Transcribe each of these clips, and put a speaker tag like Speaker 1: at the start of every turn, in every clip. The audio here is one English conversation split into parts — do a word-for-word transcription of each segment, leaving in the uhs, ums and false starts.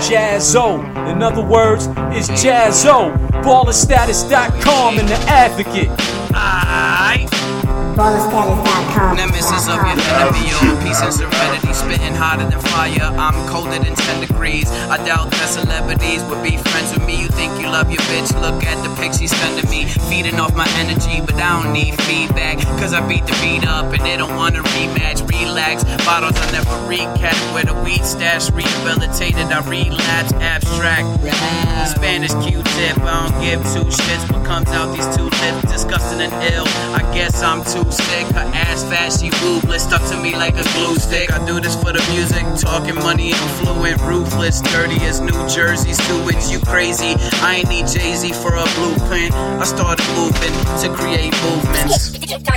Speaker 1: Jazzo. In other words, it's Jazzo. baller status dot com and The Advocate.
Speaker 2: Aight.
Speaker 3: baller status dot com.
Speaker 2: Nemesis of your enemy, yo. Peace and serenity, spitting hotter than fire. I'm colder than ten degrees. I doubt that celebrities would be friends with me. You think you love your bitch? Look at the pics he's sending me. Feeding off my energy, but I don't need feedback. Cause I beat the beat up and they don't wanna rematch. Relax, bottles I never recap. With a weed stash, rehabilitated, I relapse. Abstract, Spanish Q-tip. I don't give two shits what comes out these two lips. Disgusting and ill. I guess I'm too sick. Her ass fat, she ruthless, stuck to me like a glue stick. I do this for the music, talking money, influent, ruthless, dirty as New Jersey sewage. You crazy? I ain't need Jay-Z for a blueprint. I started moving to create movements.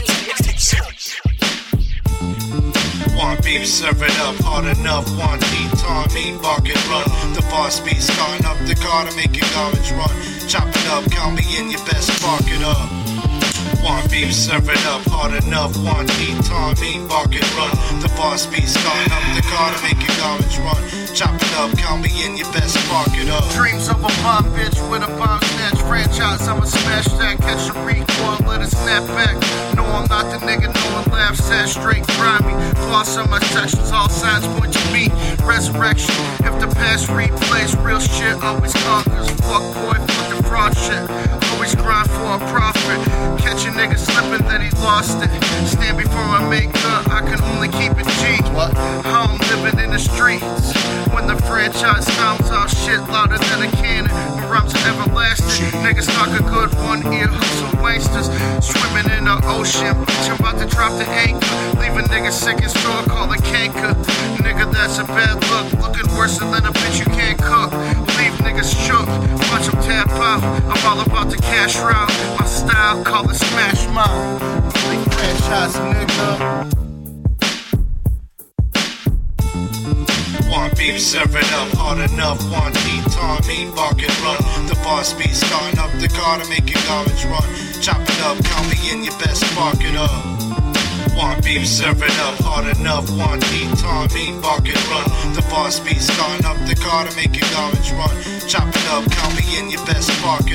Speaker 4: One beef, serve it up hard enough. One heat, Tommy, bark and run. The boss be starting up the car to make your garbage run. Chop it up, count me in, your best spark it up. One beef, serve it up hard enough. One heat, Tommy, bark and run. The boss be starting up the car to make your garbage run. Chop it up, count me in, your best spark it up.
Speaker 5: Dreams of a bomb bitch with a bomb snatch franchise. I'ma smash that, catch a recoil, let it snap back. No, I'm not the nigga, no one laughs at. Straight grimy, floss on my sections, all signs point to me. Resurrection, if the past replays, real shit always conquers. Fuck boy, fuck the fraud shit. Always grind for a profit. Catch a nigga slipping that he lost it. Stand before my maker, I can only keep it G. What? How I'm living in the streets. When the franchise sounds out shit louder than a cannon. My rhymes are everlasting. Niggas talk a good one ear hustle wanksters. Swimming in the ocean, bitch, I'm about to drop the anchor. Leave a nigga sick as store, call it canker. Nigga, that's a bad look. Looking worse than a bitch you can't cook. Leave niggas shook, watch them tap out. I'm all about the cash route. My style, call it smash mouth. Big franchise, nigga.
Speaker 4: One beef, serve it up hard enough. One heat, Tommy, bark and run. The boss be starting up the car to make your garbage run. Chop it up, count me in, your best spark it up. One beef, serve it up hard enough. One heat, Tommy, bark and run. The boss be starting up the car to make your garbage run. Chop it up, count me in, your best spark it up.